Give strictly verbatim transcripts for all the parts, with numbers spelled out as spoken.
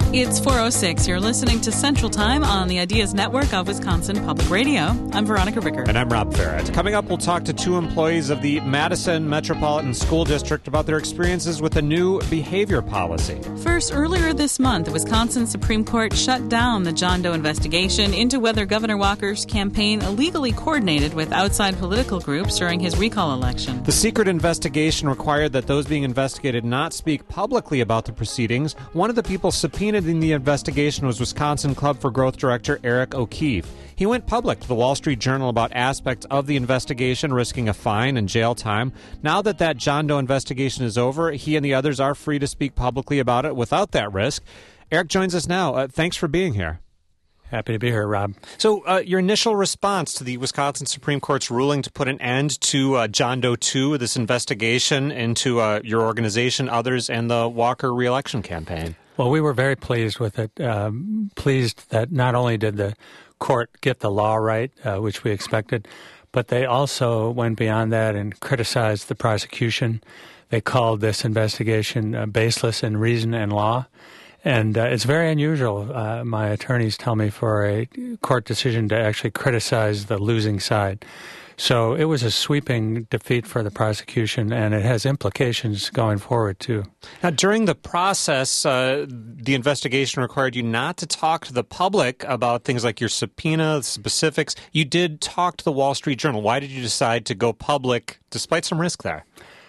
It's four oh six. You're listening to Central Time on the Ideas Network of Wisconsin Public Radio. I'm Veronica Ricker. And I'm Rob Farrett. Coming up, we'll talk to two employees of the Madison Metropolitan School District about their experiences with the new behavior policy. First, earlier this month, the Wisconsin Supreme Court shut down the John Doe investigation into whether Governor Walker's campaign illegally coordinated with outside political groups during his recall election. The secret investigation required that those being investigated not speak publicly about the proceedings. One of the people subpoenaed in the investigation was Wisconsin Club for Growth Director Eric O'Keefe. He went public to the Wall Street Journal about aspects of the investigation, risking a fine and jail time. Now that that John Doe investigation is over, he and the others are free to speak publicly about it without that risk. Eric joins us now. Uh, thanks for being here. Happy to be here, Rob. So uh, your initial response to the Wisconsin Supreme Court's ruling to put an end to uh, John Doe two, this investigation into uh, your organization, others, and the Walker reelection campaign? Well, we were very pleased with it, um, pleased that not only did the court get the law right, uh, which we expected, but they also went beyond that and criticized the prosecution. They called this investigation uh, baseless in reason and law. And uh, it's very unusual, uh, my attorneys tell me, for a court decision to actually criticize the losing side. So it was a sweeping defeat for the prosecution, and it has implications going forward, too. Now, during the process, uh, the investigation required you not to talk to the public about things like your subpoena, specifics. You did talk to the Wall Street Journal. Why did you decide to go public despite some risk there?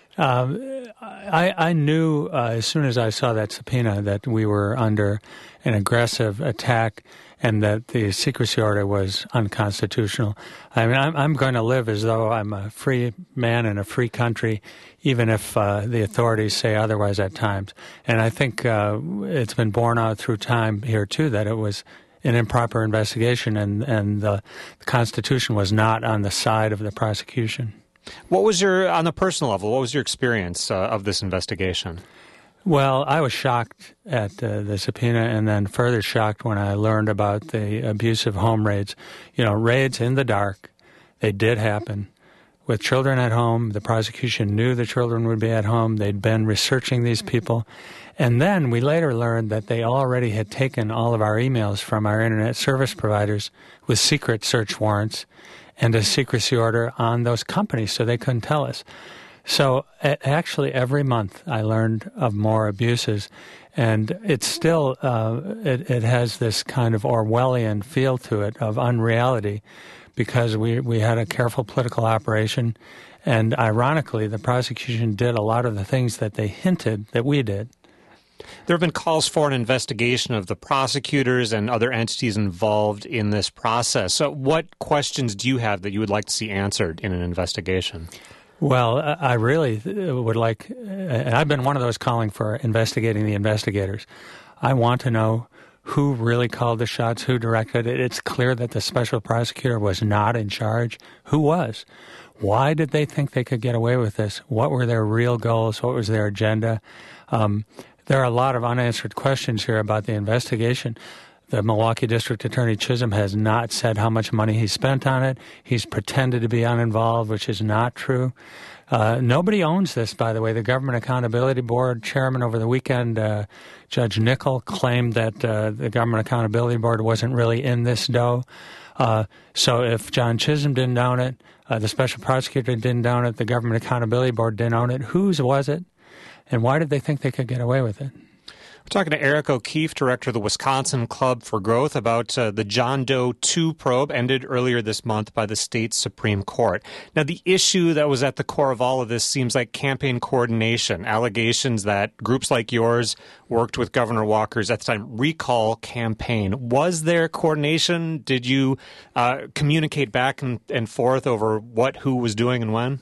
Um, I, I knew uh, as soon as I saw that subpoena that we were under an aggressive attack and that the secrecy order was unconstitutional. I mean, I'm, I'm going to live as though I'm a free man in a free country, even if uh, the authorities say otherwise at times. And I think uh, it's been borne out through time here, too, that it was an improper investigation and, and the, the Constitution was not on the side of the prosecution. What was your, on the personal level, what was your experience uh, of this investigation? Well, I was shocked at uh, the subpoena and then further shocked when I learned about the abusive home raids. You know, raids in the dark, they did happen. With children at home, the prosecution knew the children would be at home. They'd been researching these people. And then we later learned that they already had taken all of our emails from our internet service providers with secret search warrants and a secrecy order on those companies so they couldn't tell us. So actually every month I learned of more abuses, and it's still, uh, it, it has this kind of Orwellian feel to it of unreality because we, we had a careful political operation, and ironically the prosecution did a lot of the things that they hinted that we did. There have been calls for an investigation of the prosecutors and other entities involved in this process. So what questions do you have that you would like to see answered in an investigation? Well, I really would like, and I've been one of those calling for investigating the investigators. I want to know who really called the shots, who directed it. It's clear that the special prosecutor was not in charge. Who was? Why did they think they could get away with this? What were their real goals? What was their agenda? Um, there are a lot of unanswered questions here about the investigation. The Milwaukee District Attorney Chisholm has not said how much money he spent on it. He's pretended to be uninvolved, which is not true. Uh, nobody owns this, by the way. The Government Accountability Board chairman over the weekend, uh, Judge Nickel, claimed that uh, the Government Accountability Board wasn't really in this dough. Uh, so if John Chisholm didn't own it, uh, the special prosecutor didn't own it, the Government Accountability Board didn't own it, whose was it? And why did they think they could get away with it? We're talking to Eric O'Keefe, director of the Wisconsin Club for Growth, about uh, the John Doe two probe ended earlier this month by the state Supreme Court. Now, the issue that was at the core of all of this seems like campaign coordination, allegations that groups like yours worked with Governor Walker's, at the time, recall campaign. Was there coordination? Did you uh, communicate back and, and forth over what who was doing and when?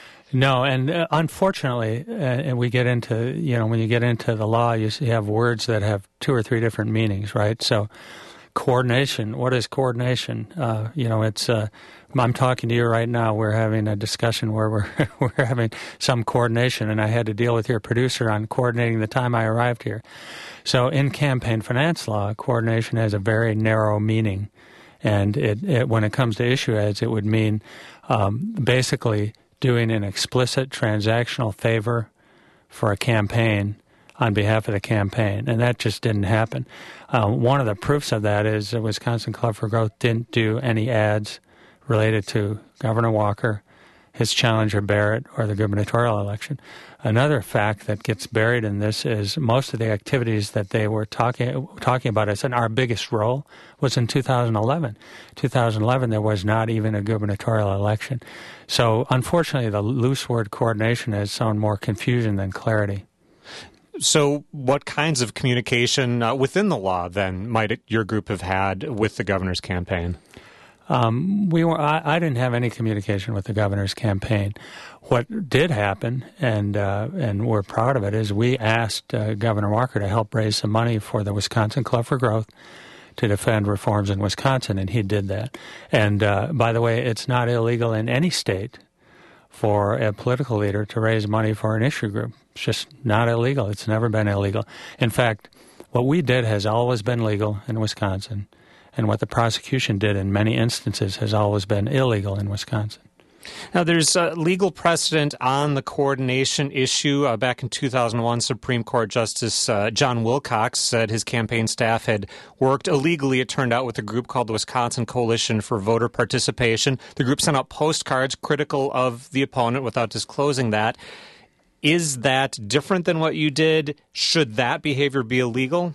No, and uh, unfortunately, uh, and we get into, you know, when you get into the law, you, you have words that have two or three different meanings, right? So coordination, what is coordination? Uh, you know, it's, uh, I'm talking to you right now, we're having a discussion where we're, we're having some coordination, and I had to deal with your producer on coordinating the time I arrived here. So in campaign finance law, coordination has a very narrow meaning, and it, it when it comes to issue ads, it would mean um, basically doing an explicit transactional favor for a campaign on behalf of the campaign, and that just didn't happen. Uh, one of the proofs of that is the Wisconsin Club for Growth didn't do any ads related to Governor Walker, his challenger Barrett, or the gubernatorial election. Another fact that gets buried in this is most of the activities that they were talking talking about as in our biggest role was in two thousand eleven. two thousand eleven, there was not even a gubernatorial election. So, unfortunately, the loose word coordination has sown more confusion than clarity. So what kinds of communication uh, within the law, then, might it, your group have had with the governor's campaign? Um, we were. I, I didn't have any communication with the governor's campaign. What did happen, and uh, and we're proud of it, is we asked uh, Governor Walker to help raise some money for the Wisconsin Club for Growth to defend reforms in Wisconsin, and he did that. And uh, by the way, it's not illegal in any state for a political leader to raise money for an issue group. It's just not illegal. It's never been illegal. In fact, what we did has always been legal in Wisconsin, and what the prosecution did in many instances has always been illegal in Wisconsin. Now, there's uh, legal precedent on the coordination issue. Uh, back in two thousand one, Supreme Court Justice uh, John Wilcox said his campaign staff had worked illegally, it turned out, with a group called the Wisconsin Coalition for Voter Participation. The group sent out postcards critical of the opponent without disclosing that. Is that different than what you did? Should that behavior be illegal?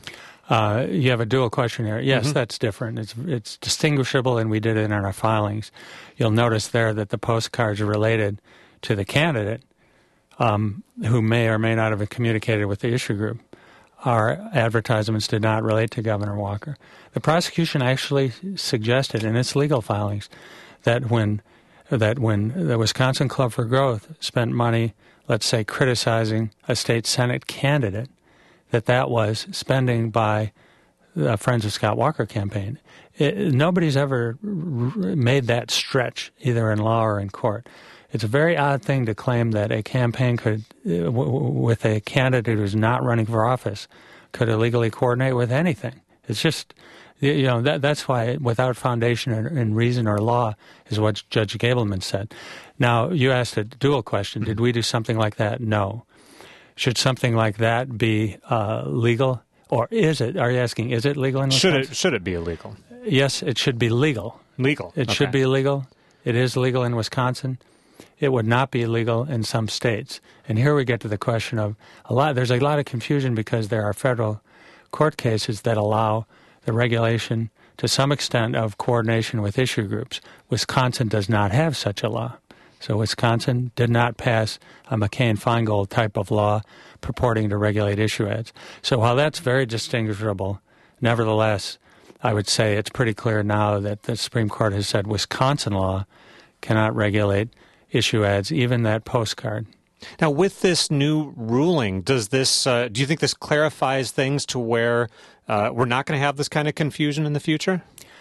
Uh, you have a dual question here. Yes, mm-hmm. That's different. It's it's distinguishable, and we did it in our filings. You'll notice there that the postcards are related to the candidate, um, who may or may not have communicated with the issue group. Our advertisements did not relate to Governor Walker. The prosecution actually suggested in its legal filings that when that when the Wisconsin Club for Growth spent money, let's say, criticizing a state Senate candidate, that that was spending by the Friends of Scott Walker campaign. It, nobody's ever r- made that stretch, either in law or in court. It's a very odd thing to claim that a campaign could, uh, w- with a candidate who's not running for office, could illegally coordinate with anything. It's just, you know, that, that's why without foundation in, in reason or law is what Judge Gableman said. Now, you asked a dual question. Did we do something like that? No. Should something like that be uh, legal, or is it? Are you asking, is it legal in Wisconsin? Should it should it be illegal? Yes, it should be legal. Legal. It okay. should be legal. It is legal in Wisconsin. It would not be legal in some states. And here we get to the question of a lot. There's a lot of confusion because there are federal court cases that allow the regulation to some extent of coordination with issue groups. Wisconsin does not have such a law. So Wisconsin did not pass a McCain-Feingold type of law purporting to regulate issue ads. So while that's very distinguishable, nevertheless, I would say it's pretty clear now that the Supreme Court has said Wisconsin law cannot regulate issue ads, even that postcard. Now, with this new ruling, does this? Uh, do you think this clarifies things to where uh, we're not going to have this kind of confusion in the future?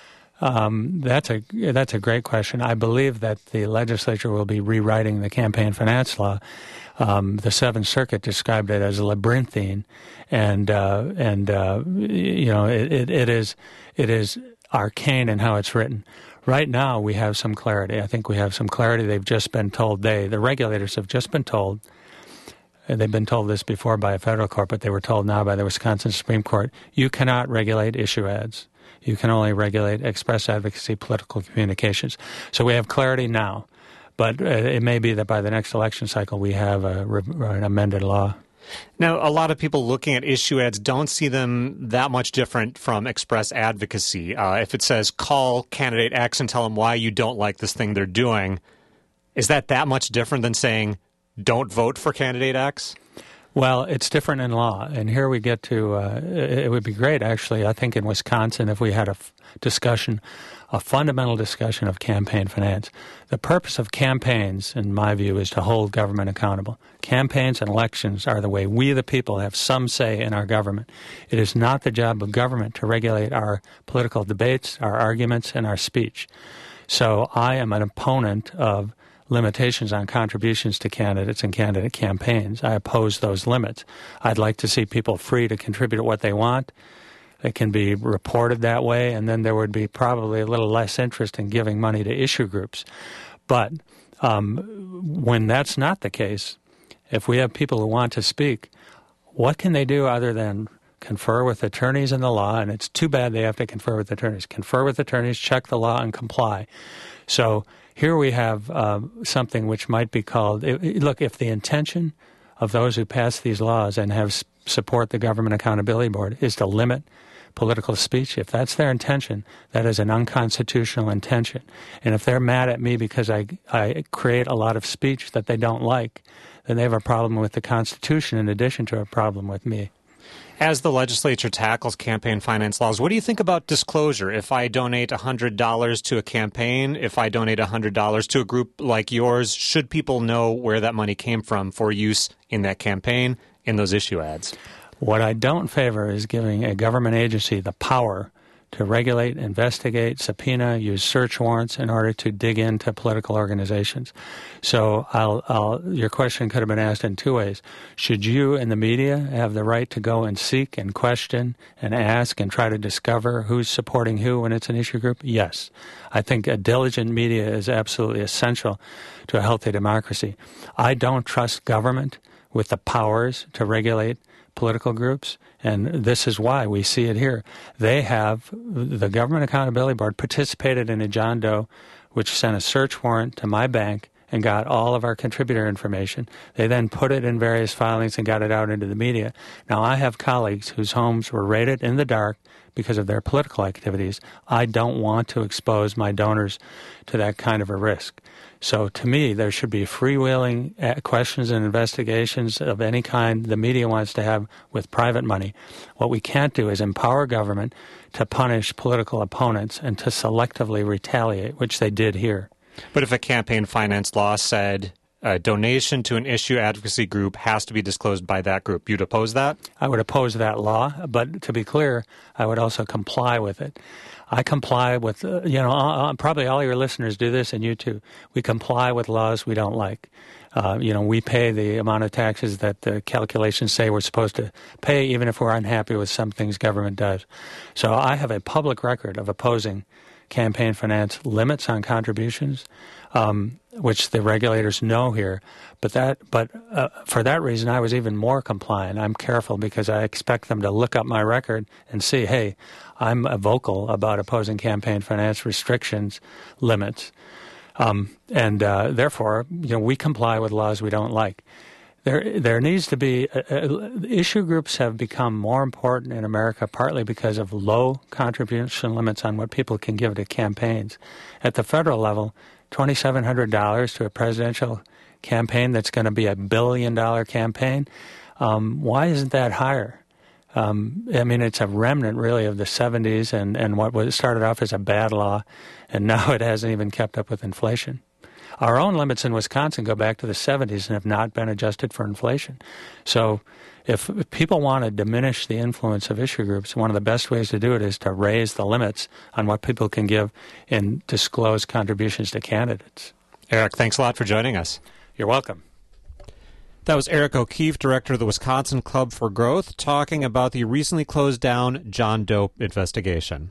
Um, that's a that's a great question. I believe that the legislature will be rewriting the campaign finance law. Um, the Seventh Circuit described it as labyrinthine, and uh, and uh, you know it, it, it is it is arcane in how it's written. Right now, we have some clarity. I think we have some clarity. They've just been told they the regulators have just been told. They've been told this before by a federal court, but they were told now by the Wisconsin Supreme Court: you cannot regulate issue ads. You can only regulate express advocacy political communications. So we have clarity now, but uh, it may be that by the next election cycle we have a, an amended law. Now, a lot of people looking at issue ads don't see them that much different from express advocacy. Uh, if it says call candidate X and tell them why you don't like this thing they're doing, is that that much different than saying don't vote for candidate X? Well, it's different in law, and here we get to, uh, it would be great, actually, I think in Wisconsin, if we had a f- discussion, a fundamental discussion of campaign finance. The purpose of campaigns, in my view, is to hold government accountable. Campaigns and elections are the way we, the people, have some say in our government. It is not the job of government to regulate our political debates, our arguments, and our speech. So I am an opponent of limitations on contributions to candidates and candidate campaigns. I oppose those limits. I'd like to see people free to contribute what they want. It can be reported that way, and then there would be probably a little less interest in giving money to issue groups. But um, when that's not the case, if we have people who want to speak, what can they do other than confer with attorneys in the law? And it's too bad they have to confer with attorneys. Confer with attorneys, check the law, and comply. So here we have uh, something which might be called, it, it, look, if the intention of those who pass these laws and have s- support the Government Accountability Board is to limit political speech, if that's their intention, that is an unconstitutional intention. And if they're mad at me because I, I create a lot of speech that they don't like, then they have a problem with the Constitution in addition to a problem with me. As the legislature tackles campaign finance laws, what do you think about disclosure? If I donate one hundred dollars to a campaign, if I donate one hundred dollars to a group like yours, should people know where that money came from for use in that campaign, in those issue ads? What I don't favor is giving a government agency the power to regulate, investigate, subpoena, use search warrants in order to dig into political organizations. So I'll, I'll, your question could have been asked in two ways. Should you in the media have the right to go and seek and question and ask and try to discover who's supporting who when it's an issue group? Yes. I think a diligent media is absolutely essential to a healthy democracy. I don't trust government with the powers to regulate political groups, and this is why we see it here. They have, the Government Accountability Board participated in a John Doe which sent a search warrant to my bank and got all of our contributor information. They then put it in various filings and got it out into the media. Now, I have colleagues whose homes were raided in the dark because of their political activities. I don't want to expose my donors to that kind of a risk. So to me, there should be freewheeling questions and investigations of any kind the media wants to have with private money. What we can't do is empower government to punish political opponents and to selectively retaliate, which they did here. But if a campaign finance law said a donation to an issue advocacy group has to be disclosed by that group, you'd oppose that? I would oppose that law, but to be clear, I would also comply with it. I comply with, uh, you know, uh, probably all your listeners do this, and you too. We comply with laws we don't like. Uh, you know, we pay the amount of taxes that the calculations say we're supposed to pay, even if we're unhappy with some things government does. So I have a public record of opposing campaign finance limits on contributions, um, which the regulators know here. But that, but uh, for that reason, I was even more compliant. I'm careful because I expect them to look up my record and see, hey, I'm vocal about opposing campaign finance restrictions, limits, um, and uh, therefore, you know, we comply with laws we don't like. There, there needs to be uh, uh, issue groups have become more important in America, partly because of low contribution limits on what people can give to campaigns. At the federal level, twenty-seven hundred dollars to a presidential campaign that's going to be a billion-dollar campaign. Um, why isn't that higher? Um, I mean, it's a remnant, really, of the seventies and, and what was started off as a bad law, and now it hasn't even kept up with inflation. Our own limits in Wisconsin go back to the seventies and have not been adjusted for inflation. So if people want to diminish the influence of issue groups, one of the best ways to do it is to raise the limits on what people can give and disclose contributions to candidates. Eric, thanks a lot for joining us. You're welcome. That was Eric O'Keefe, director of the Wisconsin Club for Growth, talking about the recently closed down John Doe investigation.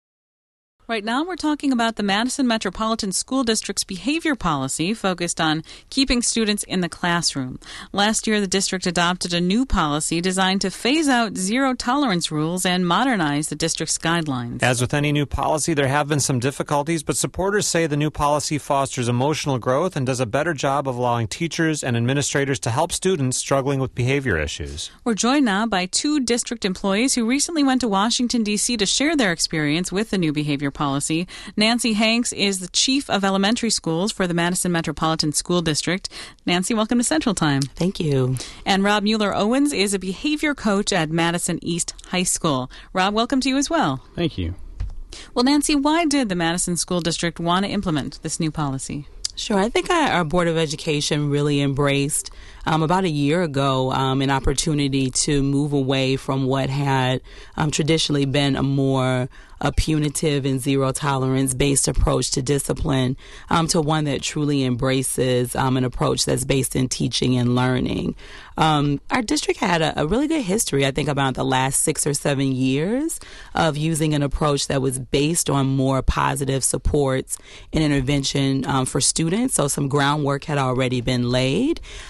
Right now, we're talking about the Madison Metropolitan School District's behavior policy focused on keeping students in the classroom. Last year, the district adopted a new policy designed to phase out zero-tolerance rules and modernize the district's guidelines. As with any new policy, there have been some difficulties, but supporters say the new policy fosters emotional growth and does a better job of allowing teachers and administrators to help students struggling with behavior issues. We're joined now by two district employees who recently went to Washington, D C to share their experience with the new behavior policy. Nancy Hanks is the chief of elementary schools for the Madison Metropolitan School District. Nancy, welcome to Central Time. Thank you. And Rob Mueller-Owens is a behavior coach at Madison East High School. Rob, welcome to you as well. Thank you. Well, Nancy, why did the Madison School District want to implement this new policy? Sure. I think our Board of Education really embraced um, about a year ago um, an opportunity to move away from what had um, traditionally been a more a punitive and zero tolerance based approach to discipline um, to one that truly embraces um, an approach that's based in teaching and learning. Um, our district had a, a really good history, I think, about the last six or seven years of using an approach that was based on more positive supports and intervention um, for students. So some groundwork had already been laid. Um, and I think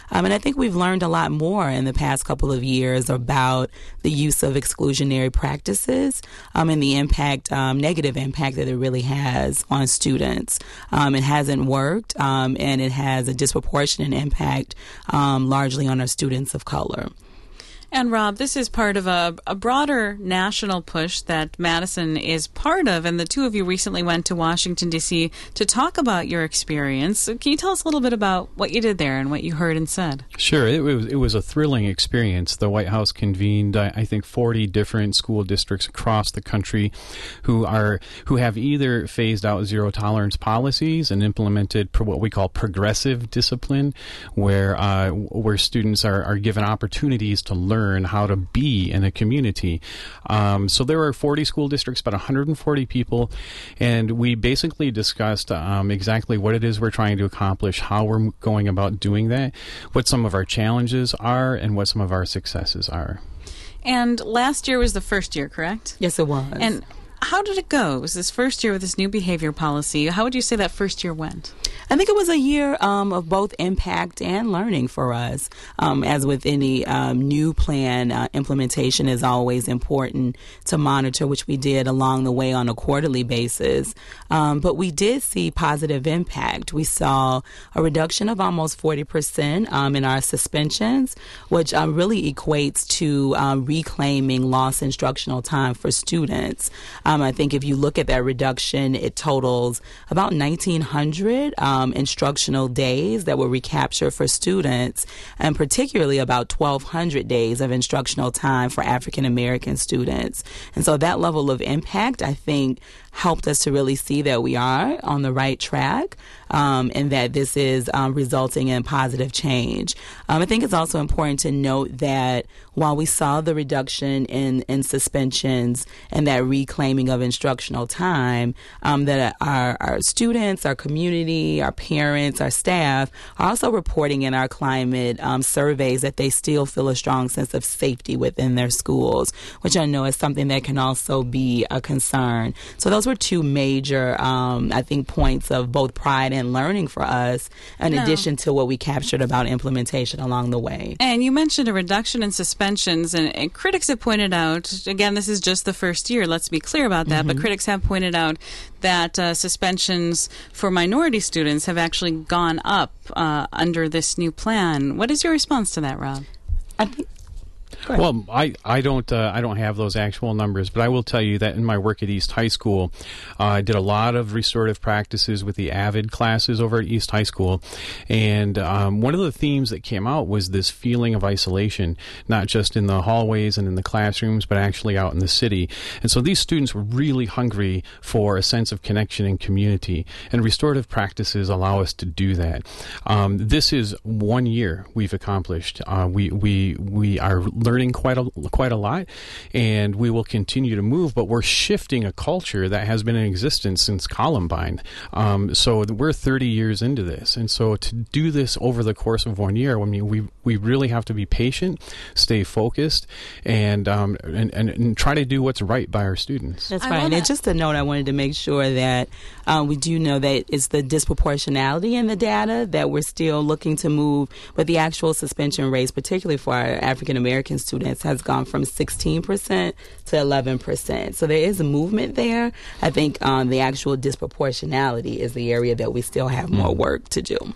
think we've learned a lot more in the past couple of years about the use of exclusionary practices um, and the impact, um, negative impact that it really has on students. Um, it hasn't worked, um, and it has a disproportionate impact um, largely on our students of color. And Rob, this is part of a, a broader national push that Madison is part of, and the two of you recently went to Washington, D C to talk about your experience. So can you tell us a little bit about what you did there and what you heard and said? Sure. It was, it was a thrilling experience. The White House convened, I, I think, forty different school districts across the country who are who have either phased out zero-tolerance policies and implemented pro, what we call progressive discipline, where uh, where students are, are given opportunities to learn Learn how to be in a community. Um, so there were forty school districts, about one hundred forty people, and we basically discussed um, exactly what it is we're trying to accomplish, how we're going about doing that, what some of our challenges are, and what some of our successes are. And last year was the first year, correct? Yes, it was. And how did it go? It was this first year with this new behavior policy. How would you say that first year went? I think it was a year um, of both impact and learning for us. Um, as with any um, new plan, uh, implementation is always important to monitor, which we did along the way on a quarterly basis. Um, but we did see positive impact. We saw a reduction of almost forty percent um, in our suspensions, which um, really equates to um, reclaiming lost instructional time for students. Um, I think if you look at that reduction, it totals about nineteen hundred um, instructional days that were recaptured for students, and particularly about twelve hundred days of instructional time for African American students. And so that level of impact, I think, helped us to really see that we are on the right track um, and that this is um, resulting in positive change. Um, I think it's also important to note that while we saw the reduction in, in suspensions and that reclaiming of instructional time, um, that our, our students, our community, our parents, our staff are also reporting in our climate um, surveys that they still feel a strong sense of safety within their schools, which I know is something that can also be a concern. So those were two major, um, I think, points of both pride and learning for us, in no. addition to what we captured about implementation along the way. And you mentioned a reduction in suspensions, and, and critics have pointed out, again, this is just the first year, let's be clear about that, mm-hmm. but critics have pointed out that uh, suspensions for minority students have actually gone up uh, under this new plan. What is your response to that, Rob? I think Well, I, I don't uh, I don't have those actual numbers, but I will tell you that in my work at East High School, uh, I did a lot of restorative practices with the AVID classes over at East High School, and um, one of the themes that came out was this feeling of isolation, not just in the hallways and in the classrooms, but actually out in the city. And so these students were really hungry for a sense of connection and community, and restorative practices allow us to do that. Um, this is one year we've accomplished. Uh, we we we are learning quite a quite a lot, and we will continue to move, but we're shifting a culture that has been in existence since Columbine. Um, so we're thirty years into this, and so to do this over the course of one year, I mean, we we really have to be patient, stay focused, and um, and, and, and try to do what's right by our students. That's right. And just a note, I wanted to make sure that um, we do know that it's the disproportionality in the data that we're still looking to move, but the actual suspension rates, particularly for our African American students, has gone from sixteen percent to eleven percent. So there is a movement there. I think um, the actual disproportionality is the area that we still have more work to do.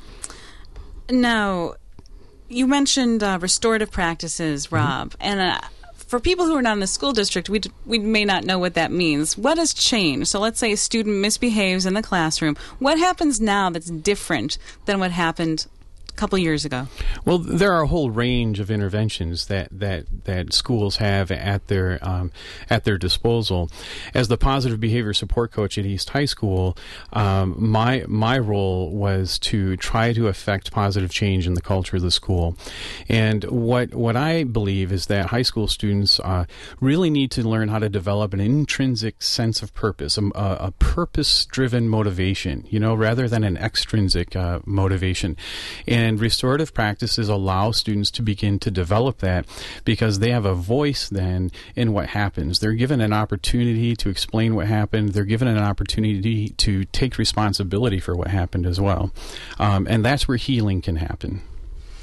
Now, you mentioned uh, restorative practices, Rob, mm-hmm. and uh, for people who are not in the school district, we we may not know what that means. What has changed? So let's say a student misbehaves in the classroom. What happens now that's different than what happened a couple years ago? Well, there are a whole range of interventions that that, that schools have at their um, at their disposal. As the positive behavior support coach at East High School, um, my my role was to try to affect positive change in the culture of the school. And what what I believe is that high school students uh, really need to learn how to develop an intrinsic sense of purpose, a, a purpose-driven motivation, you know, rather than an extrinsic uh, motivation. And And restorative practices allow students to begin to develop that because they have a voice then in what happens. They're given an opportunity to explain what happened. They're given an opportunity to take responsibility for what happened as well. Um, and that's where healing can happen.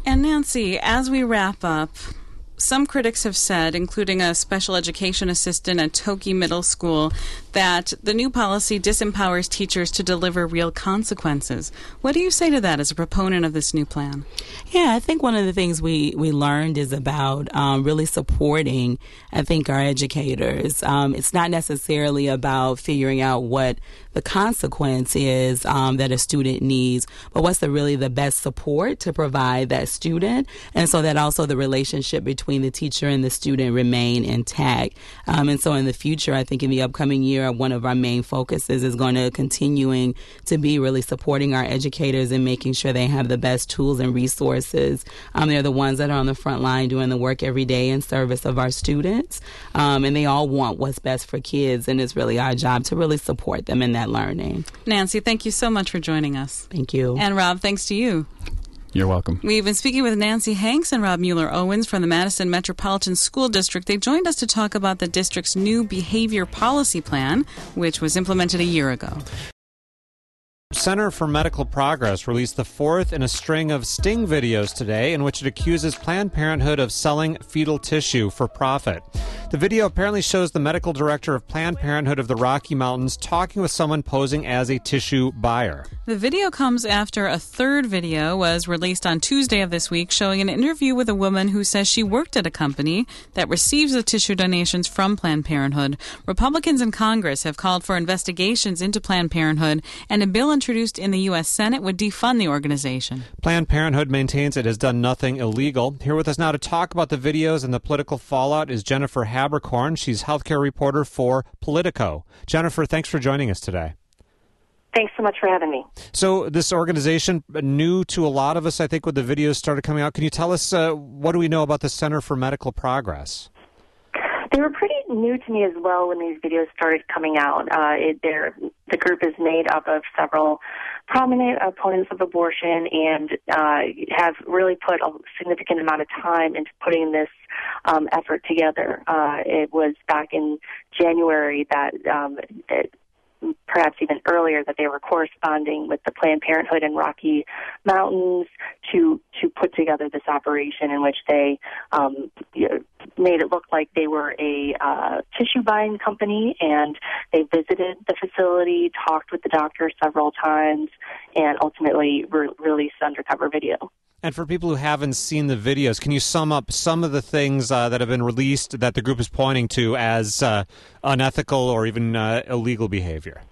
And Nancy, as we wrap up, some critics have said, including a special education assistant at Toki Middle School, that the new policy disempowers teachers to deliver real consequences. What do you say to that as a proponent of this new plan? Yeah, I think one of the things we, we learned is about um, really supporting, I think, our educators. Um, it's not necessarily about figuring out what the consequence is um, that a student needs, but what's the really the best support to provide that student, and so that also the relationship between the teacher and the student remain intact. Um, and so in the future, I think in the upcoming year, one of our main focuses is going to continuing to be really supporting our educators and making sure they have the best tools and resources. Um, they're the ones that are on the front line doing the work every day in service of our students, um, and they all want what's best for kids, and it's really our job to really support them in that learning. Nancy, thank you so much for joining us. Thank you. And Rob, thanks to you. You're welcome. We've been speaking with Nancy Hanks and Rob Mueller-Owens from the Madison Metropolitan School District. They joined us to talk about the district's new behavior policy plan, which was implemented a year ago. Center for Medical Progress released the fourth in a string of sting videos today in which it accuses Planned Parenthood of selling fetal tissue for profit. The video apparently shows the medical director of Planned Parenthood of the Rocky Mountains talking with someone posing as a tissue buyer. The video comes after a third video was released on Tuesday of this week showing an interview with a woman who says she worked at a company that receives the tissue donations from Planned Parenthood. Republicans in Congress have called for investigations into Planned Parenthood, and a bill introduced in the U S Senate would defund the organization. Planned Parenthood maintains it has done nothing illegal. Here with us now to talk about the videos and the political fallout is Jennifer Haberkorn. She's healthcare reporter for Politico. Jennifer, thanks for joining us today. Thanks so much for having me. So this organization, new to a lot of us, I think, when the videos started coming out. Can you tell us uh, what do we know about the Center for Medical Progress? They were pretty new to me as well when these videos started coming out. Uh, it, the group is made up of several prominent opponents of abortion and uh, have really put a significant amount of time into putting this um, effort together. Uh, it was back in January that um, it, perhaps even earlier, that they were corresponding with the Planned Parenthood in Rocky Mountains to to put together this operation in which they um, you know, made it look like they were a uh, tissue buying company, and they visited the facility, talked with the doctor several times, and ultimately re- released undercover video. And for people who haven't seen the videos, can you sum up some of the things uh, that have been released that the group is pointing to as uh, unethical or even uh, illegal behavior?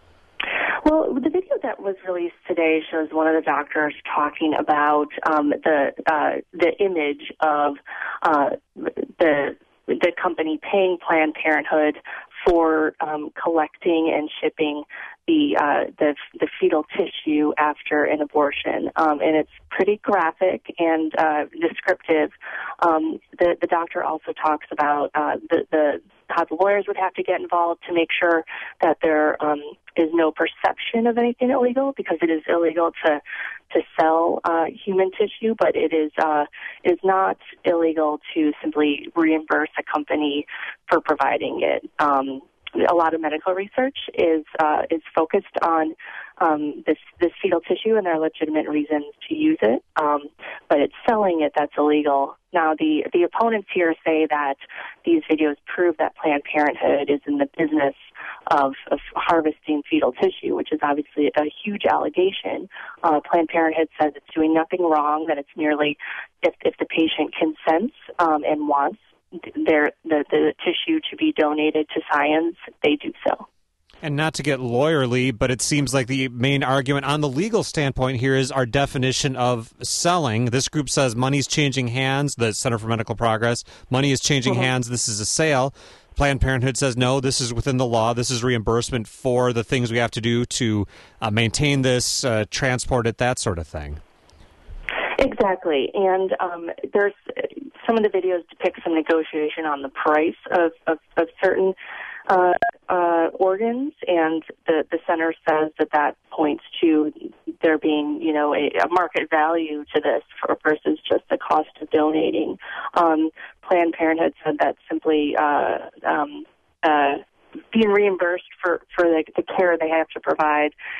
Well, the video that was released today shows one of the doctors talking about um, the uh, the image of uh, the the company paying Planned Parenthood for um, collecting and shipping the uh, the the fetal tissue after an abortion, um, and it's pretty graphic and uh, descriptive. Um, the the doctor also talks about uh, the the how the lawyers would have to get involved to make sure that there um, is no perception of anything illegal, because it is illegal to to sell uh, human tissue, but it is uh, is not illegal to simply reimburse a company for providing it. Um, a lot of medical research is uh, is focused on um, this this fetal tissue, and there are legitimate reasons to use it, um, but it's selling it that's illegal. Now, the the opponents here say that these videos prove that Planned Parenthood is in the business of, of harvesting fetal tissue, which is obviously a huge allegation. Uh, Planned Parenthood says it's doing nothing wrong, that it's merely if, if the patient consents um, and wants their the, the tissue to be donated to science, they do so. And not to get lawyerly, but it seems like the main argument on the legal standpoint here is our definition of selling. This group says money's changing hands, the Center for Medical Progress. Money is changing mm-hmm. hands. This is a sale. Planned Parenthood says, no, this is within the law. This is reimbursement for the things we have to do to uh, maintain this, uh, transport it, that sort of thing. Exactly. And um, there's some of the videos depict some negotiation on the price of, of, of certain Uh, uh, organs, and the, the center says that that points to there being, you know, a, a market value to this for, versus just the cost of donating. Um, Planned Parenthood said that simply uh, um, uh, being reimbursed for, for the, the care they have to provide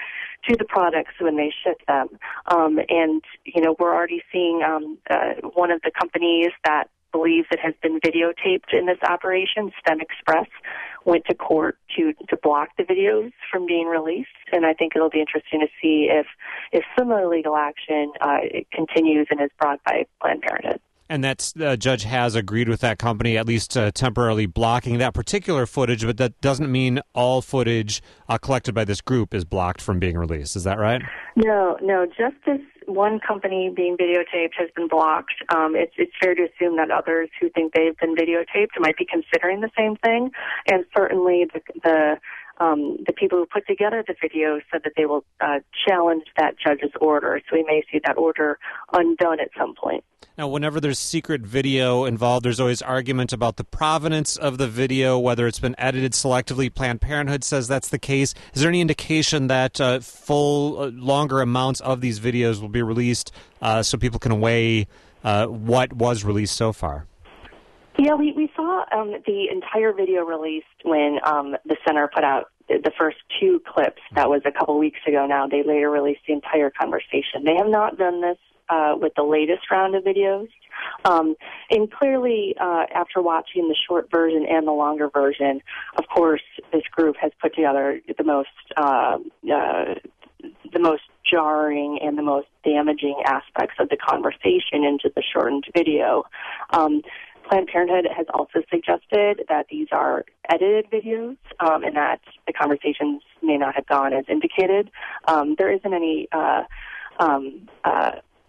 to the products when they ship them. Um, and, you know, we're already seeing um, uh, one of the companies that believes it has been videotaped in this operation, STEM Express, went to court to, to block the videos from being released. And I think it'll be interesting to see if, if similar legal action uh, continues and is brought by Planned Parenthood. And that uh, judge has agreed with that company, at least uh, temporarily blocking that particular footage, but that doesn't mean all footage uh, collected by this group is blocked from being released. Is that right? No, no. Just this one company being videotaped has been blocked. Um, it's, it's fair to assume that others who think they've been videotaped might be considering the same thing. And certainly the, the Um, the people who put together the video said that they will uh, challenge that judge's order, so we may see that order undone at some point. Now, whenever there's secret video involved, there's always argument about the provenance of the video, whether it's been edited selectively. Planned Parenthood says that's the case. Is there any indication that uh, full, uh, longer amounts of these videos will be released uh, so people can weigh uh, what was released so far? Yeah, we, we saw um, the entire video released when um, the center put out the first two clips. That was a couple weeks ago now. They later released the entire conversation. They have not done this uh, with the latest round of videos. Um, and clearly, uh, after watching the short version and the longer version, of course, this group has put together the most uh, uh, the most jarring and the most damaging aspects of the conversation into the shortened video. Um, Planned Parenthood has also suggested that these are edited videos um, and that the conversations may not have gone as indicated. Um, there isn't any, uh, um, uh,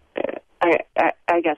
I, I, I guess,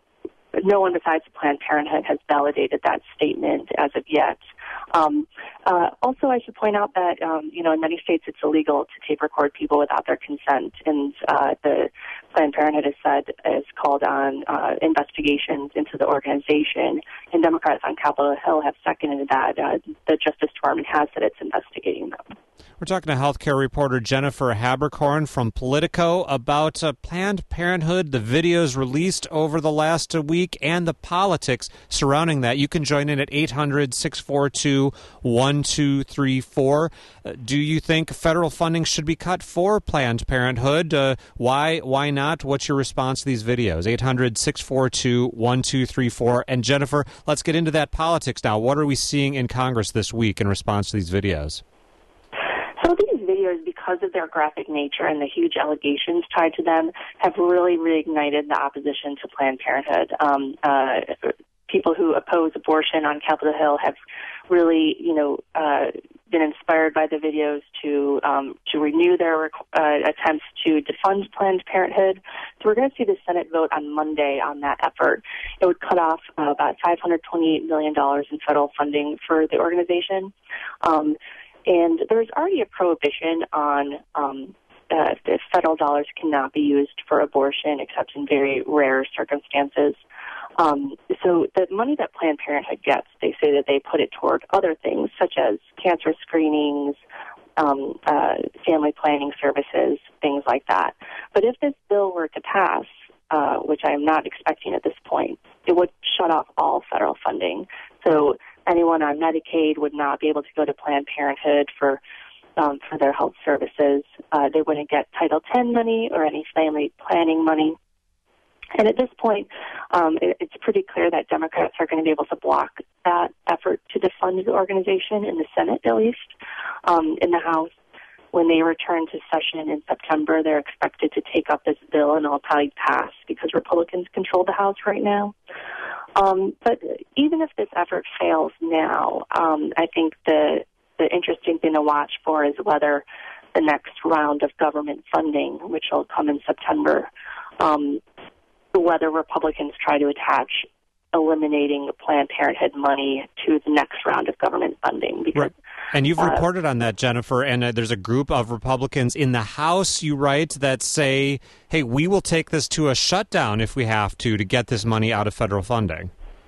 no one besides Planned Parenthood has validated that statement as of yet. Um, uh, also, I should point out that, um, you know, in many states it's illegal to tape record people without their consent, and uh, the Planned Parenthood has said has called on uh, investigations into the organization, and Democrats on Capitol Hill have seconded that. Uh, the Justice Department has said it's investigating them. We're talking to healthcare reporter Jennifer Haberkorn from Politico about uh, Planned Parenthood, the videos released over the last uh, week, and the politics surrounding that. You can join in at eight hundred, six four two, one two three four. Uh, do you think federal funding should be cut for Planned Parenthood? Uh, why, why not? What's your response to these videos? eight hundred, six four two, one two three four. And Jennifer, let's get into that politics now. What are we seeing in Congress this week in response to these videos? So these videos, because of their graphic nature and the huge allegations tied to them, have really reignited the opposition to Planned Parenthood. Um, uh, people who oppose abortion on Capitol Hill have really, you know, uh, been inspired by the videos to um, to renew their uh, attempts to defund Planned Parenthood. So we're going to see the Senate vote on Monday on that effort. It would cut off uh, about five hundred twenty-eight million dollars in federal funding for the organization. Um, And there's already a prohibition on um, uh, that federal dollars cannot be used for abortion except in very rare circumstances. Um, so the money that Planned Parenthood gets, they say that they put it toward other things such as cancer screenings, um, uh, family planning services, things like that. But if this bill were to pass, uh, which I am not expecting at this point, it would shut off all federal funding. So anyone on Medicaid would not be able to go to Planned Parenthood for um, for their health services. Uh, they wouldn't get Title ten money or any family planning money. And at this point, um, it, it's pretty clear that Democrats are going to be able to block that effort to defund the organization in the Senate, at least. Um, in the House, when they return to session in September, they're expected to take up this bill, and it'll probably pass because Republicans control the House right now. Um, but even if this effort fails now, um, I think the the interesting thing to watch for is whether the next round of government funding, which will come in September, um, whether Republicans try to attach eliminating Planned Parenthood money to the next round of government funding. Because, right. And you've uh, reported on that, Jennifer, and uh, there's a group of Republicans in the House, you write, that say, hey, we will take this to a shutdown if we have to to get this money out of federal funding.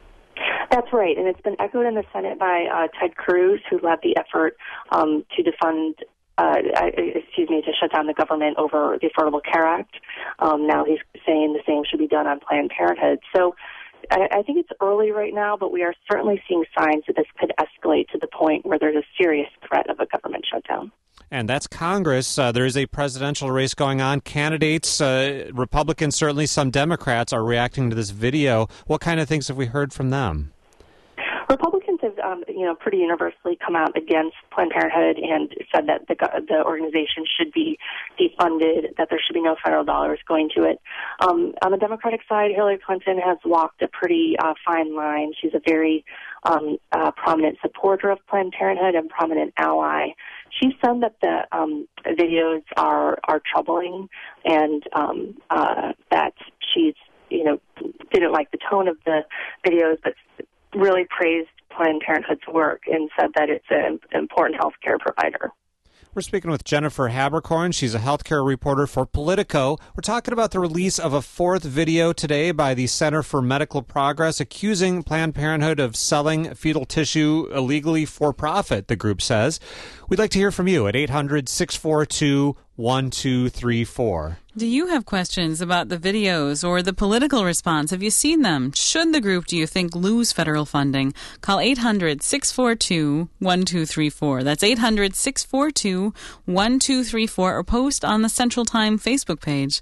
That's right, and it's been echoed in the Senate by uh, Ted Cruz, who led the effort um, to defund, uh, excuse me, to shut down the government over the Affordable Care Act. Um, now he's saying the same should be done on Planned Parenthood. So I, I think it's early right now, but we are certainly seeing signs that this could escalate to the point where there's a serious threat of a government shutdown. and that's Congress. Uh, there is a presidential race going on. Candidates, uh, Republicans, certainly some Democrats, are reacting to this video. What kind of things have we heard from them? Republicans have, um, you know, pretty universally come out against Planned Parenthood and said that the, the organization should be defunded, that there should be no federal dollars going to it. Um, on the Democratic side, Hillary Clinton has walked a pretty uh, fine line. She's a very um, uh, prominent supporter of Planned Parenthood and prominent ally. She said that the um, videos are are troubling and um, uh, that she's, you know, didn't like the tone of the videos, but really praised Planned Parenthood's work and said that it's an important health care provider. We're speaking with Jennifer Haberkorn. She's a healthcare reporter for Politico. We're talking about the release of a fourth video today by the Center for Medical Progress accusing Planned Parenthood of selling fetal tissue illegally for profit, the group says. We'd like to hear from you at eight hundred, six four two, one two three four. Do you have questions about the videos or the political response? Have you seen them? Should the group, do you think, lose federal funding? Call eight hundred, six four two, one two three four. That's eight hundred, six four two, one two three four, or post on the Central Time Facebook page.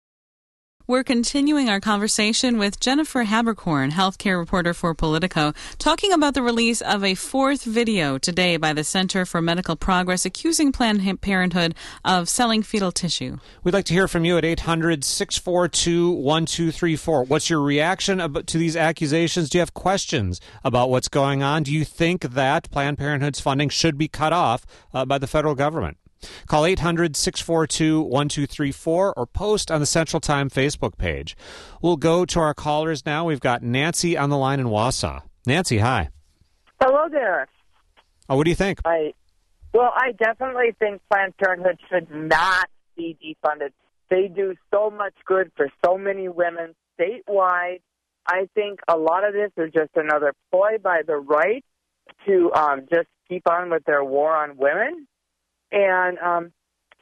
We're continuing our conversation with Jennifer Haberkorn, healthcare reporter for Politico, talking about the release of a fourth video today by the Center for Medical Progress accusing Planned Parenthood of selling fetal tissue. We'd like to hear from you at eight hundred, six four two, one two three four. What's your reaction to these accusations? Do you have questions about what's going on? Do you think that Planned Parenthood's funding should be cut off uh, by the federal government? Call eight hundred, six four two, one two three four or post on the Central Time Facebook page. We'll go to our callers now. We've got Nancy on the line in Wausau. Nancy, hi. Hello there. Oh, what do you think? I, well, I definitely think Planned Parenthood should not be defunded. They do so much good for so many women statewide. I think a lot of this is just another ploy by the right to um, just keep on with their war on women. And um,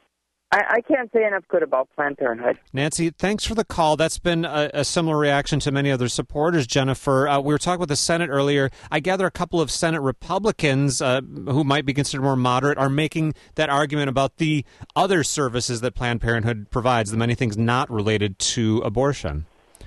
I, I can't say enough good about Planned Parenthood. Nancy, thanks for the call. That's been a, a similar reaction to many other supporters, Jennifer. Uh, we were talking with the Senate earlier. I gather a couple of Senate Republicans uh, who might be considered more moderate are making that argument about the other services that Planned Parenthood provides, the many things not related to abortion.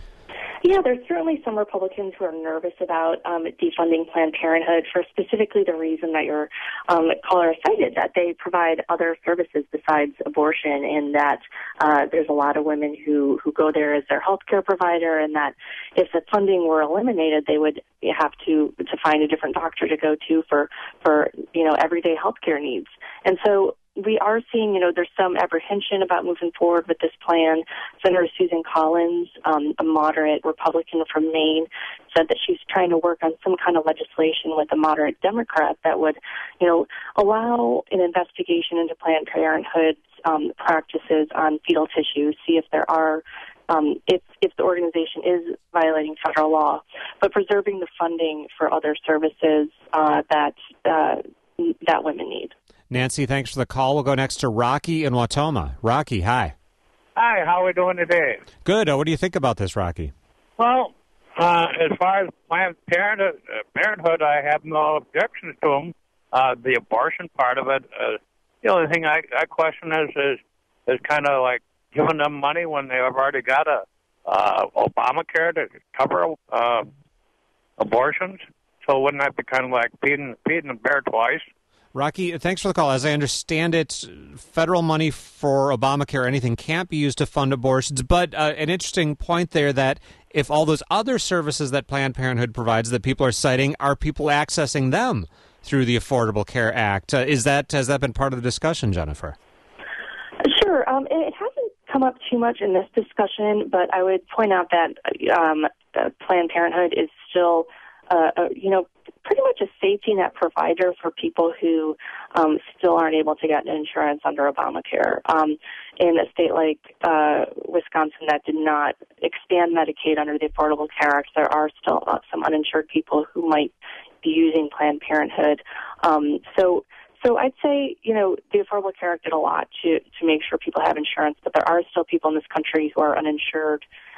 Yeah, there's certainly some Republicans who are nervous about um, defunding Planned Parenthood for specifically the reason that your um, caller cited, that they provide other services besides abortion, and that uh, there's a lot of women who, who go there as their health care provider, and that if the funding were eliminated, they would have to to find a different doctor to go to for, for you know, everyday health care needs. And so we are seeing, you know, there's some apprehension about moving forward with this plan. Senator Susan Collins, um, a moderate Republican from Maine, said that she's trying to work on some kind of legislation with a moderate Democrat that would, you know, allow an investigation into Planned Parenthood's um, practices on fetal tissue, see if there are, um, if, if the organization is violating federal law, but preserving the funding for other services uh, that uh, that women need. Nancy, thanks for the call. We'll go next to Rocky in Wautoma. Rocky, hi. Hi, how are we doing today? Good. Uh, what do you think about this, Rocky? Well, uh, as far as Planned Parenthood, uh, Parenthood, I have no objections to them. Uh, the abortion part of it, uh, the only thing I, I question is is, is kind of like giving them money when they have already got a uh, Obamacare to cover uh, abortions. So wouldn't that be kind of like feeding, feeding the bear twice? Rocky, thanks for the call. As I understand it, federal money for Obamacare or anything can't be used to fund abortions. But uh, an interesting point there that if all those other services that Planned Parenthood provides that people are citing, are people accessing them through the Affordable Care Act? Uh, is that has that been part of the discussion, Jennifer? Sure. Um, it hasn't come up too much in this discussion, but I would point out that um, Planned Parenthood is still, uh, uh, you know, pretty much a safety net provider for people who um, still aren't able to get insurance under Obamacare. Um, in a state like uh, Wisconsin that did not expand Medicaid under the Affordable Care Act, there are still uh, some uninsured people who might be using Planned Parenthood. Um, so So I'd say, you know, the Affordable Care Act did a lot to, to make sure people have insurance, but there are still people in this country who are uninsured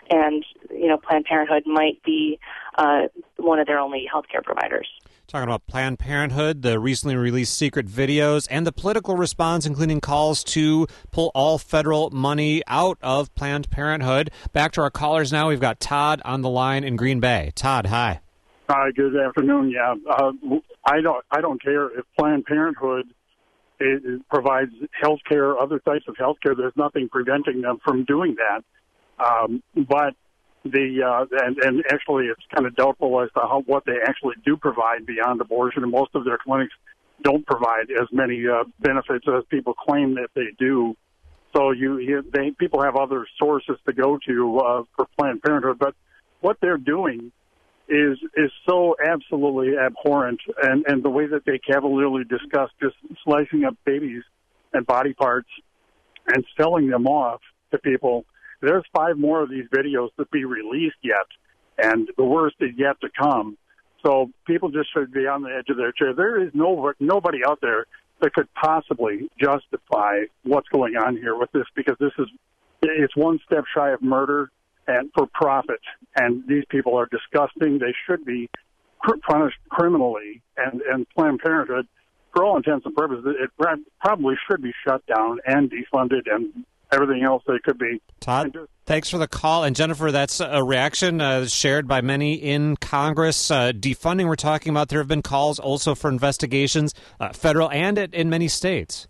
and you know Planned Parenthood might be uh, one of their only healthcare providers. Talking about Planned Parenthood, the recently released secret videos, and the political response, including calls to pull all federal money out of Planned Parenthood. Back to our callers now. We've got Todd on the line in Green Bay. Todd, hi. Hi, good afternoon. Yeah, uh, I don't. I don't care if Planned Parenthood it, it provides health care, other types of health care. There's nothing preventing them from doing that. Um, but the uh, and, and actually, it's kind of doubtful as to how, what they actually do provide beyond abortion. And most of their clinics don't provide as many uh, benefits as people claim that they do. So you, you they people have other sources to go to uh, for Planned Parenthood. But what they're doing is is so absolutely abhorrent, and, and the way that they cavalierly discuss just slicing up babies and body parts and selling them off to people. There's five more of these videos to be released yet, and the worst is yet to come. So people just should be on the edge of their chair. There is no nobody out there that could possibly justify what's going on here with this, because this is it's one step shy of murder and for profit. And these people are disgusting. They should be punished criminally. And, and Planned Parenthood, for all intents and purposes, it probably should be shut down and defunded and everything else they could be. Todd, thanks for the call. And Jennifer, that's a reaction uh, shared by many in Congress. Uh, defunding we're talking about, there have been calls also for investigations, uh, federal and at, in many states.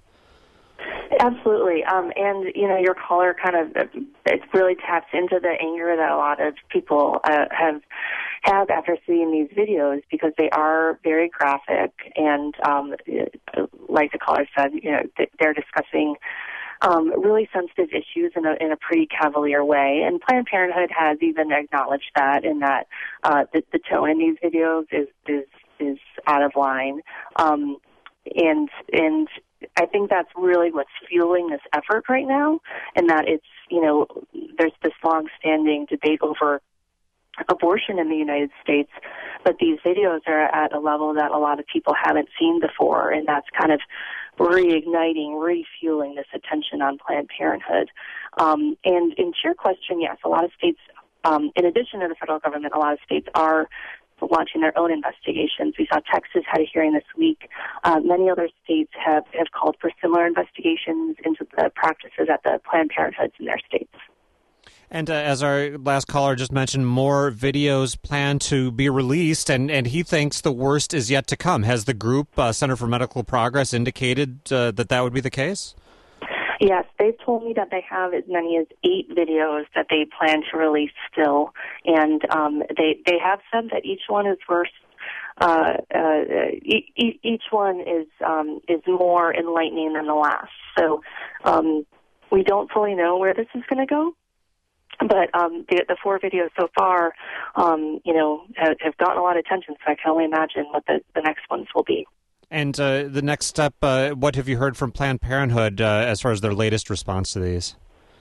Absolutely. Um, and, you know, your caller kind of, it really taps into the anger that a lot of people uh, have have after seeing these videos, because they are very graphic. And um, like the caller said, you know, they're discussing Um, really sensitive issues in a, in a pretty cavalier way. And Planned Parenthood has even acknowledged that, in that uh, the, the tone in these videos is is, is out of line. Um, and and I think that's really what's fueling this effort right now, and that it's, you know, there's this long-standing debate over abortion in the United States, but these videos are at a level that a lot of people haven't seen before, and that's kind of reigniting, refueling this attention on Planned Parenthood. Um, and, and to your question, yes, a lot of states, um, in addition to the federal government, a lot of states are launching their own investigations. We saw Texas had a hearing this week. Uh, many other states have, have called for similar investigations into the practices at the Planned Parenthoods in their states. And uh, as our last caller just mentioned, more videos plan to be released, and, and he thinks the worst is yet to come. Has the group, uh, Center for Medical Progress, indicated uh, that that would be the case? Yes, they've told me that they have as many as eight videos that they plan to release still, and um, they they have said that each one is worse. Uh, uh, e- each one is um, is more enlightening than the last. So um, we don't fully know where this is going to go. But um, the, the four videos so far, um, you know, have, have gotten a lot of attention, so I can only imagine what the, the next ones will be. And uh, the next step, uh, what have you heard from Planned Parenthood uh, as far as their latest response to these?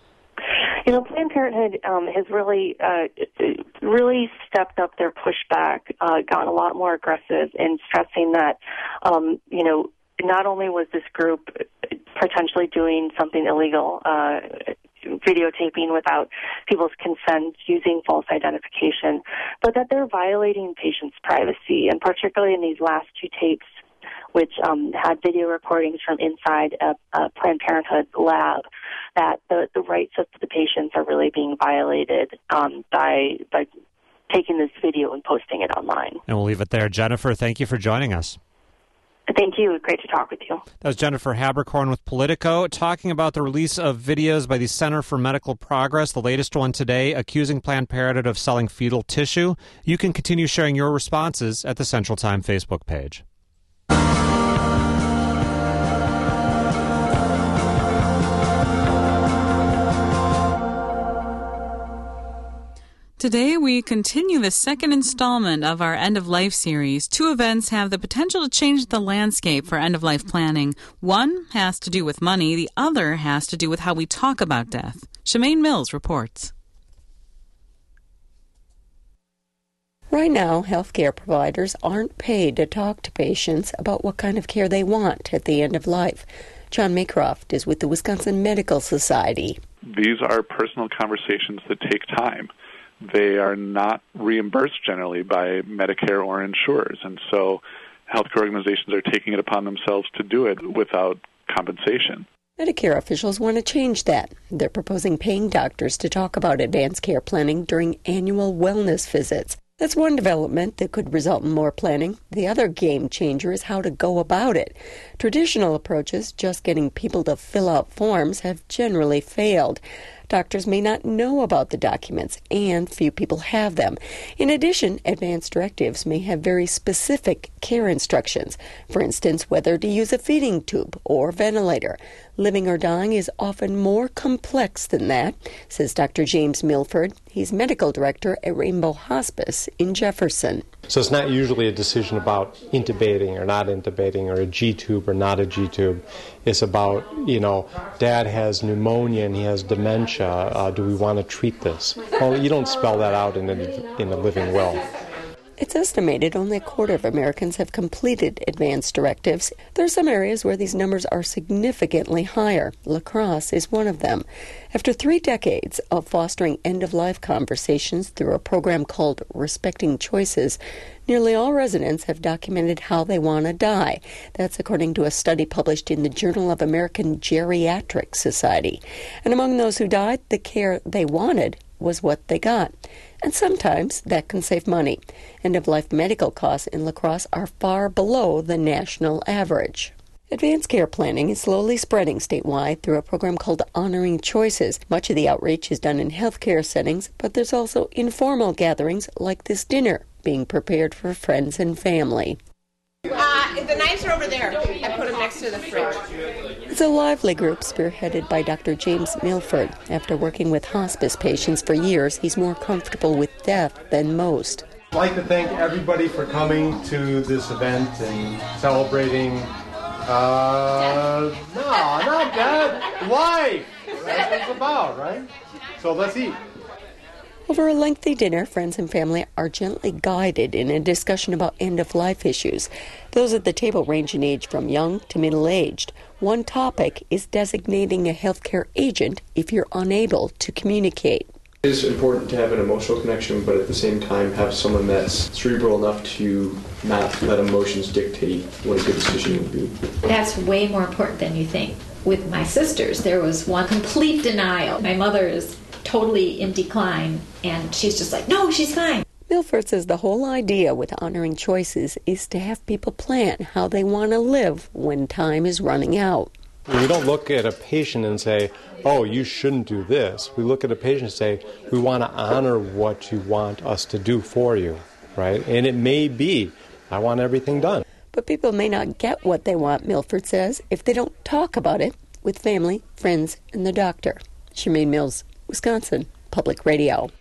You know, Planned Parenthood um, has really, uh, really stepped up their pushback, uh, gotten a lot more aggressive in stressing that, um, you know, not only was this group potentially doing something illegal, uh, videotaping without people's consent, using false identification, but that they're violating patients' privacy, and particularly in these last two tapes, which um, had video recordings from inside a, a Planned Parenthood lab, that the, the rights of the patients are really being violated um, by by taking this video and posting it online. And we'll leave it there. Jennifer, thank you for joining us. Thank you. Great to talk with you. That was Jennifer Haberkorn with Politico, talking about the release of videos by the Center for Medical Progress, the latest one today, accusing Planned Parenthood of selling fetal tissue. You can continue sharing your responses at the Central Time Facebook page. Today, we continue the second installment of our End of Life series. Two events have the potential to change the landscape for end of life planning. One has to do with money. The other has to do with how we talk about death. Shemaine Mills reports. Right now, healthcare providers aren't paid to talk to patients about what kind of care they want at the end of life. John Maycroft is with the Wisconsin Medical Society. These are personal conversations that take time. they are not reimbursed generally by Medicare or insurers. And so healthcare organizations are taking it upon themselves to do it without compensation. Medicare officials want to change that. They're proposing paying doctors to talk about advanced care planning during annual wellness visits. That's one development that could result in more planning. The other game changer is how to go about it. Traditional approaches, just getting people to fill out forms, have generally failed. Doctors may not know about the documents, and few people have them. In addition, advanced directives may have very specific care instructions. For instance, whether to use a feeding tube or ventilator. Living or dying is often more complex than that, says Doctor James Milford. He's medical director at Rainbow Hospice in Jefferson. So it's not usually a decision about intubating or not intubating or a G-tube or not a G-tube. It's about, you know, Dad has pneumonia and he has dementia. Uh, do we want to treat this? Well, you don't spell that out in a, in a living will. It's estimated only a quarter of Americans have completed advanced directives. There are some areas where these numbers are significantly higher. La Crosse is one of them. After three decades of fostering end-of-life conversations through a program called Respecting Choices, nearly all residents have documented how they want to die. That's according to a study published in the Journal of American Geriatric Society. And among those who died, the care they wanted was what they got. And sometimes that can save money. End-of-life medical costs in La Crosse are far below the national average. Advanced care planning is slowly spreading statewide through a program called Honoring Choices. Much of the outreach is done in healthcare settings, but there's also informal gatherings like this dinner being prepared for friends and family. Uh, the knives are over there. I put them next to the fridge. It's a lively group spearheaded by Doctor James Milford. After working with hospice patients for years, he's more comfortable with death than most. I'd like to thank everybody for coming to this event and celebrating, uh, no, not death, life. That's what it's about, right? So let's eat. Over a lengthy dinner, friends and family are gently guided in a discussion about end-of-life issues. Those at the table range in age from young to middle-aged. One topic is designating a healthcare agent if you're unable to communicate. It is important to have an emotional connection, but at the same time have someone that's cerebral enough to not let emotions dictate what a good decision would be. That's way more important than you think. With my sisters, there was one complete denial. My mother is totally in decline, and she's just like, no, she's fine. Milford says the whole idea with Honoring Choices is to have people plan how they want to live when time is running out. We don't look at a patient and say, oh, you shouldn't do this. We look at a patient and say, we want to honor what you want us to do for you, right? And it may be, I want everything done. But people may not get what they want, Milford says, if they don't talk about it with family, friends, and the doctor. Shemaine Mills, Wisconsin Public Radio.